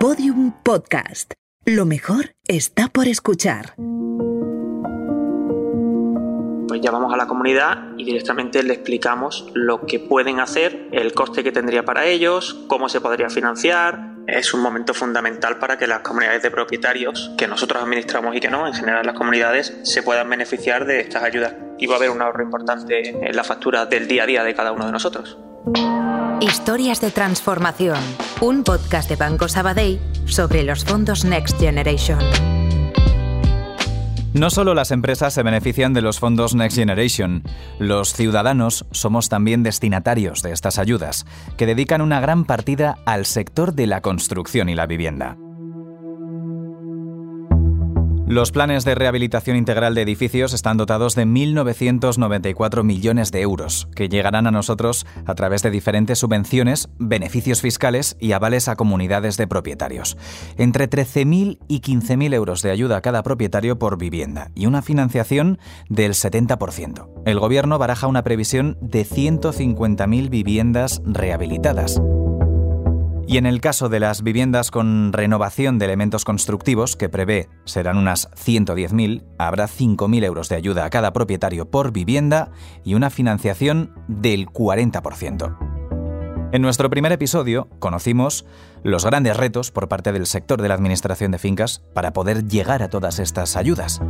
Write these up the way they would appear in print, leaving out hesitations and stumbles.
Podium Podcast. Lo mejor está por escuchar. Pues llamamos a la comunidad y directamente le explicamos lo que pueden hacer, el coste que tendría para ellos, cómo se podría financiar. Es un momento fundamental para que las comunidades de propietarios, que nosotros administramos y que no, en general las comunidades, se puedan beneficiar de estas ayudas. Y va a haber un ahorro importante en la factura del día a día de cada uno de nosotros. Historias de transformación, un podcast de Banco Sabadell sobre los fondos Next Generation. No solo las empresas se benefician de los fondos Next Generation, los ciudadanos somos también destinatarios de estas ayudas, que dedican una gran partida al sector de la construcción y la vivienda. Los planes de rehabilitación integral de edificios están dotados de 1.994 millones de euros, que llegarán a nosotros a través de diferentes subvenciones, beneficios fiscales y avales a comunidades de propietarios. Entre 13.000 y 15.000 euros de ayuda a cada propietario por vivienda y una financiación del 70%. El Gobierno baraja una previsión de 150.000 viviendas rehabilitadas. Y en el caso de las viviendas con renovación de elementos constructivos, que prevé serán unas 110.000, habrá 5.000 euros de ayuda a cada propietario por vivienda y una financiación del 40%. En nuestro primer episodio conocimos los grandes retos por parte del sector de la administración de fincas para poder llegar a todas estas ayudas.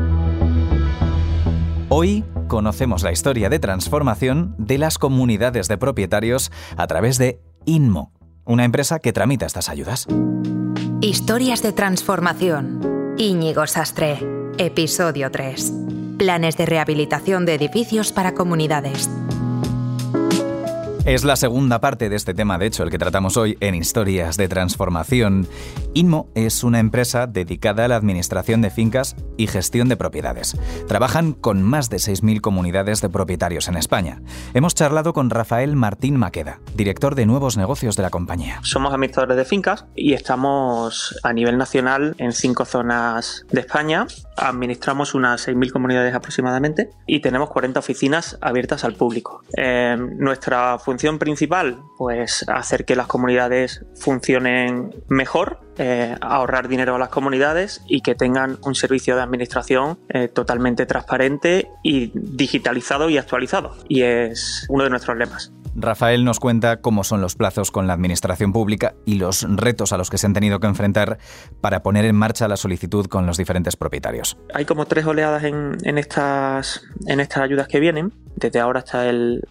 Hoy conocemos la historia de transformación de las comunidades de propietarios a través de Inmo, una empresa que tramita estas ayudas. Historias de transformación. Íñigo Sastre. Episodio 3. Planes de rehabilitación de edificios para comunidades. Es la segunda parte de este tema, de hecho, el que tratamos hoy en Historias de Transformación. Inmo es una empresa dedicada a la administración de fincas y gestión de propiedades. Trabajan con más de 6.000 comunidades de propietarios en España. Hemos charlado con Rafael Martín Maqueda, director de nuevos negocios de la compañía. Somos administradores de fincas y estamos a nivel nacional en 5 zonas de España. Administramos unas 6.000 comunidades aproximadamente y tenemos 40 oficinas abiertas al público. Nuestra función principal, pues hacer que las comunidades funcionen mejor, ahorrar dinero a las comunidades y que tengan un servicio de administración totalmente transparente y digitalizado y actualizado. Y es uno de nuestros lemas. Rafael nos cuenta cómo son los plazos con la administración pública y los retos a los que se han tenido que enfrentar para poner en marcha la solicitud con los diferentes propietarios. Hay como 3 oleadas en estas ayudas que vienen. Desde ahora hasta el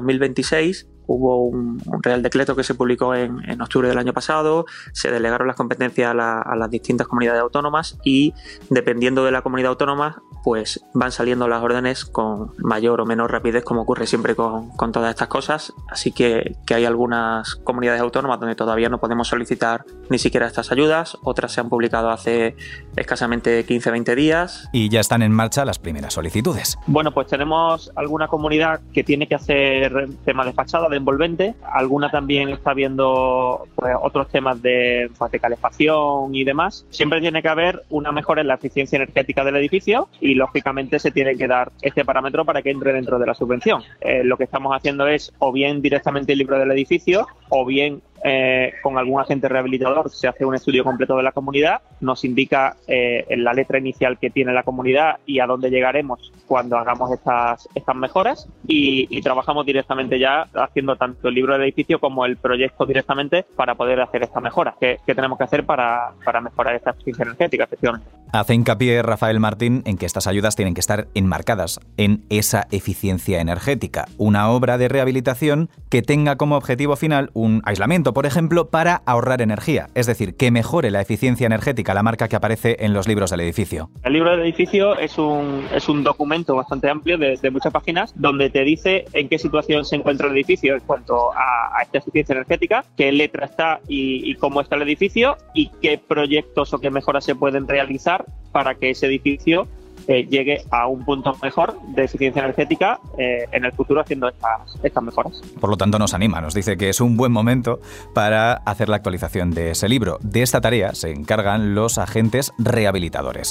2026 hubo un Real Decreto que se publicó en octubre del año pasado, se delegaron las competencias a las distintas comunidades autónomas y dependiendo de la comunidad autónoma pues van saliendo las órdenes con mayor o menor rapidez, como ocurre siempre con todas estas cosas. Así que hay algunas comunidades autónomas donde todavía no podemos solicitar ni siquiera estas ayudas, otras se han publicado hace escasamente 15-20 días. Y ya están en marcha las primeras solicitudes. Bueno, pues tenemos alguna comunidad que tiene que hacer temas de fachada, de envolvente, alguna también está viendo pues, otros temas de calefacción y demás. Siempre tiene que haber una mejora en la eficiencia energética del edificio y lógicamente se tiene que dar este parámetro para que entre dentro de la subvención. Lo que estamos haciendo es o bien directamente el libro del edificio o bien con algún agente rehabilitador se hace un estudio completo de la comunidad, nos indica en la letra inicial que tiene la comunidad y a dónde llegaremos cuando hagamos estas mejoras y trabajamos directamente ya haciendo tanto el libro del edificio como el proyecto directamente para poder hacer esta mejora. ¿Qué tenemos que hacer para mejorar esta eficiencia energética, efectivamente? Hace hincapié Rafael Martín en que estas ayudas tienen que estar enmarcadas en esa eficiencia energética, una obra de rehabilitación que tenga como objetivo final un aislamiento, por ejemplo, para ahorrar energía, es decir, que mejore la eficiencia energética, la marca que aparece en los libros del edificio. El libro del edificio es un documento bastante amplio de muchas páginas donde te dice en qué situación se encuentra el edificio en cuanto a esta eficiencia energética, qué letra está y cómo está el edificio y qué proyectos o qué mejoras se pueden realizar para que ese edificio llegue a un punto mejor de eficiencia energética en el futuro haciendo estas mejoras. Por lo tanto, nos anima, nos dice que es un buen momento para hacer la actualización de ese libro. De esta tarea se encargan los agentes rehabilitadores.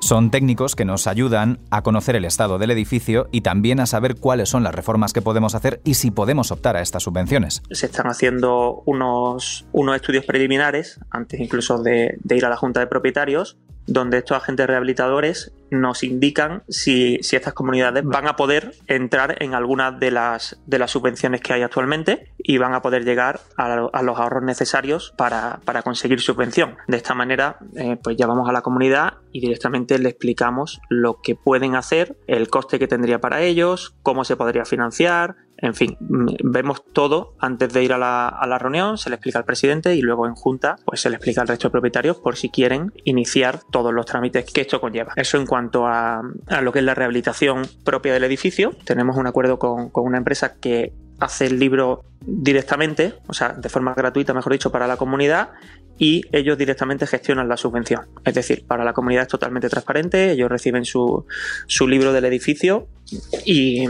Son técnicos que nos ayudan a conocer el estado del edificio y también a saber cuáles son las reformas que podemos hacer y si podemos optar a estas subvenciones. Se están haciendo unos estudios preliminares, antes incluso de ir a la Junta de Propietarios, donde estos agentes rehabilitadores nos indican si estas comunidades van a poder entrar en algunas de las subvenciones que hay actualmente y van a poder llegar a los ahorros necesarios para conseguir subvención. De esta manera, pues llamamos a la comunidad y directamente le explicamos lo que pueden hacer, el coste que tendría para ellos, cómo se podría financiar. En fin, vemos todo antes de ir a la reunión, se le explica al presidente y luego en junta pues se le explica al resto de propietarios por si quieren iniciar todos los trámites que esto conlleva. Eso en cuanto a lo que es la rehabilitación propia del edificio. Tenemos un acuerdo con una empresa que hace el libro directamente, o sea, de forma gratuita, mejor dicho, para la comunidad, y ellos directamente gestionan la subvención. Es decir, para la comunidad es totalmente transparente, ellos reciben su libro del edificio y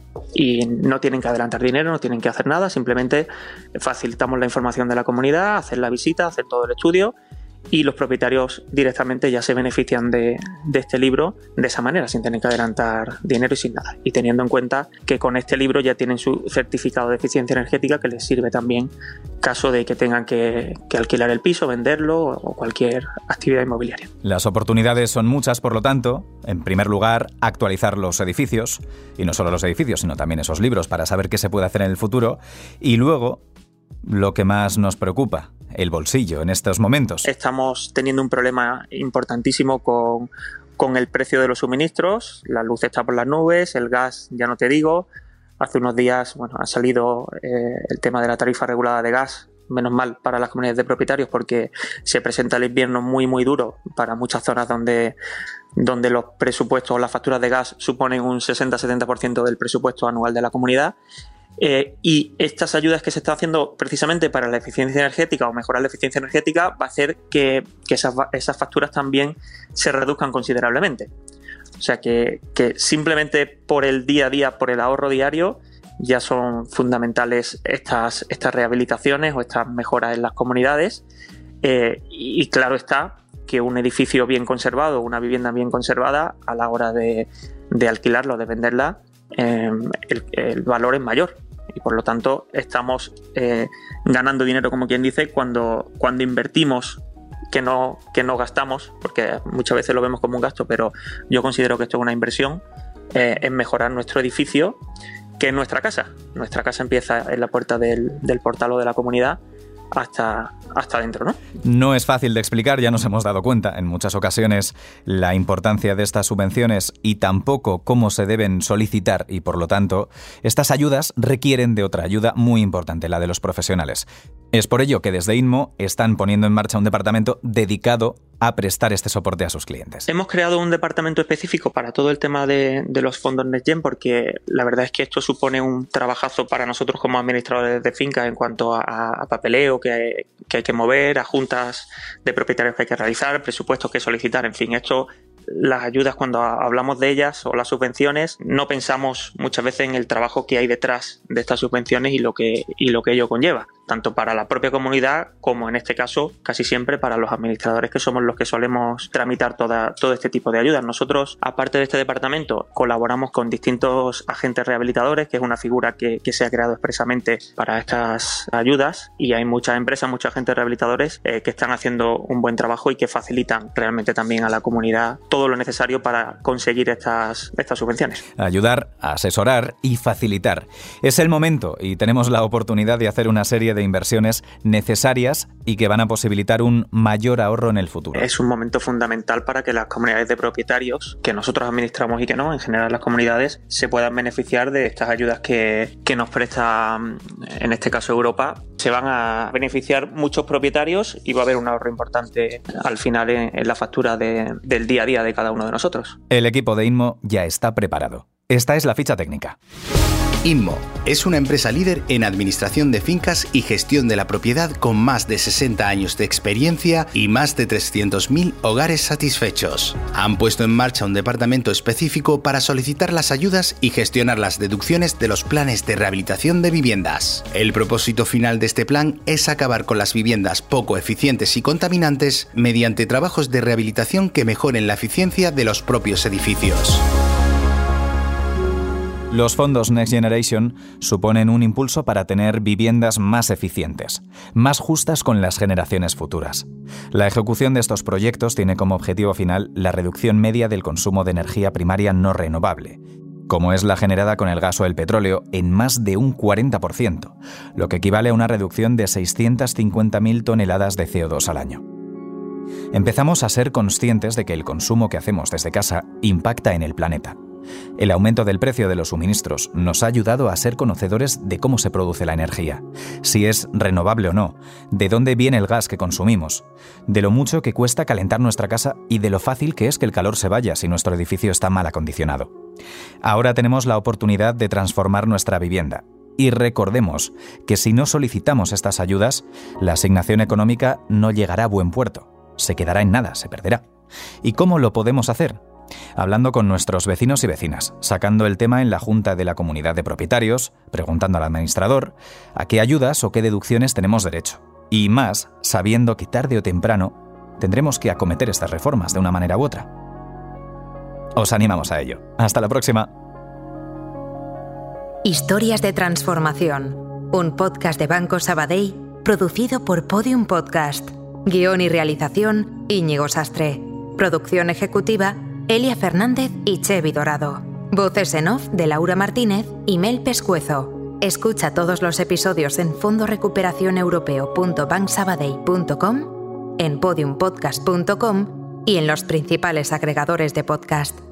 no tienen que adelantar dinero, no tienen que hacer nada, simplemente facilitamos la información de la comunidad, hacer la visita, hacer todo el estudio y los propietarios directamente ya se benefician de este libro de esa manera, sin tener que adelantar dinero y sin nada. Y teniendo en cuenta que con este libro ya tienen su certificado de eficiencia energética que les sirve también caso de que tengan que alquilar el piso, venderlo o cualquier actividad inmobiliaria. Las oportunidades son muchas, por lo tanto, en primer lugar, actualizar los edificios, y no solo los edificios, sino también esos libros para saber qué se puede hacer en el futuro, y luego lo que más nos preocupa, el bolsillo en estos momentos. Estamos teniendo un problema importantísimo con el precio de los suministros, la luz está por las nubes, el gas ya no te digo. Hace unos días ha salido el tema de la tarifa regulada de gas, menos mal para las comunidades de propietarios porque se presenta el invierno muy muy duro para muchas zonas donde los presupuestos o las facturas de gas suponen un 60-70% del presupuesto anual de la comunidad. Y estas ayudas que se están haciendo precisamente para la eficiencia energética o mejorar la eficiencia energética va a hacer que esas facturas también se reduzcan considerablemente. O sea que simplemente por el día a día, por el ahorro diario, ya son fundamentales estas rehabilitaciones o estas mejoras en las comunidades. Y claro está que un edificio bien conservado, una vivienda bien conservada, a la hora de alquilarla o de venderla, el valor es mayor y por lo tanto estamos ganando dinero, como quien dice, cuando invertimos que no gastamos, porque muchas veces lo vemos como un gasto, pero yo considero que esto es una inversión en mejorar nuestro edificio, que es nuestra casa. Nuestra casa empieza en la puerta del portal o de la comunidad hasta dentro, ¿no? No es fácil de explicar, ya nos hemos dado cuenta en muchas ocasiones la importancia de estas subvenciones y tampoco cómo se deben solicitar y, por lo tanto, estas ayudas requieren de otra ayuda muy importante, la de los profesionales. Es por ello que desde Inmo están poniendo en marcha un departamento dedicado a prestar este soporte a sus clientes. Hemos creado un departamento específico para todo el tema de los fondos NextGen porque la verdad es que esto supone un trabajazo para nosotros como administradores de fincas en cuanto a papeleo que hay que mover, a juntas de propietarios que hay que realizar, presupuestos que solicitar, en fin, esto, las ayudas cuando hablamos de ellas o las subvenciones no pensamos muchas veces en el trabajo que hay detrás de estas subvenciones y lo que ello conlleva, tanto para la propia comunidad como en este caso casi siempre para los administradores que somos los que solemos tramitar todo este tipo de ayudas. Nosotros, aparte de este departamento, colaboramos con distintos agentes rehabilitadores, que es una figura que se ha creado expresamente para estas ayudas, y hay muchas empresas, muchos agentes rehabilitadores que están haciendo un buen trabajo y que facilitan realmente también a la comunidad todo lo necesario para conseguir estas subvenciones. Ayudar, asesorar y facilitar. Es el momento y tenemos la oportunidad de hacer una serie de inversiones necesarias y que van a posibilitar un mayor ahorro en el futuro. Es un momento fundamental para que las comunidades de propietarios, que nosotros administramos y que no, en general las comunidades, se puedan beneficiar de estas ayudas que nos presta, en este caso Europa. Se van a beneficiar muchos propietarios y va a haber un ahorro importante al final en la factura del día a día de cada uno de nosotros. El equipo de Inmo ya está preparado. Esta es la ficha técnica. Inmo es una empresa líder en administración de fincas y gestión de la propiedad con más de 60 años de experiencia y más de 300.000 hogares satisfechos. Han puesto en marcha un departamento específico para solicitar las ayudas y gestionar las deducciones de los planes de rehabilitación de viviendas. El propósito final de este plan es acabar con las viviendas poco eficientes y contaminantes mediante trabajos de rehabilitación que mejoren la eficiencia de los propios edificios. Los fondos Next Generation suponen un impulso para tener viviendas más eficientes, más justas con las generaciones futuras. La ejecución de estos proyectos tiene como objetivo final la reducción media del consumo de energía primaria no renovable, como es la generada con el gas o el petróleo, en más de un 40%, lo que equivale a una reducción de 650.000 toneladas de CO2 al año. Empezamos a ser conscientes de que el consumo que hacemos desde casa impacta en el planeta. El aumento del precio de los suministros nos ha ayudado a ser conocedores de cómo se produce la energía, si es renovable o no, de dónde viene el gas que consumimos, de lo mucho que cuesta calentar nuestra casa y de lo fácil que es que el calor se vaya si nuestro edificio está mal acondicionado. Ahora tenemos la oportunidad de transformar nuestra vivienda. Y recordemos que si no solicitamos estas ayudas, la asignación económica no llegará a buen puerto, se quedará en nada, se perderá. ¿Y cómo lo podemos hacer? Hablando con nuestros vecinos y vecinas, sacando el tema en la Junta de la Comunidad de Propietarios, preguntando al administrador a qué ayudas o qué deducciones tenemos derecho. Y más, sabiendo que tarde o temprano tendremos que acometer estas reformas de una manera u otra. Os animamos a ello. Hasta la próxima. Historias de transformación. Un podcast de Banco Sabadell producido por Podium Podcast. Guión y realización, Íñigo Sastre. Producción ejecutiva, Elia Fernández y Chevi Dorado. Voces en off de Laura Martínez y Mel Pescuezo. Escucha todos los episodios en fondorecuperacioneuropeo.bancsabadell.com, en podiumpodcast.com y en los principales agregadores de podcast.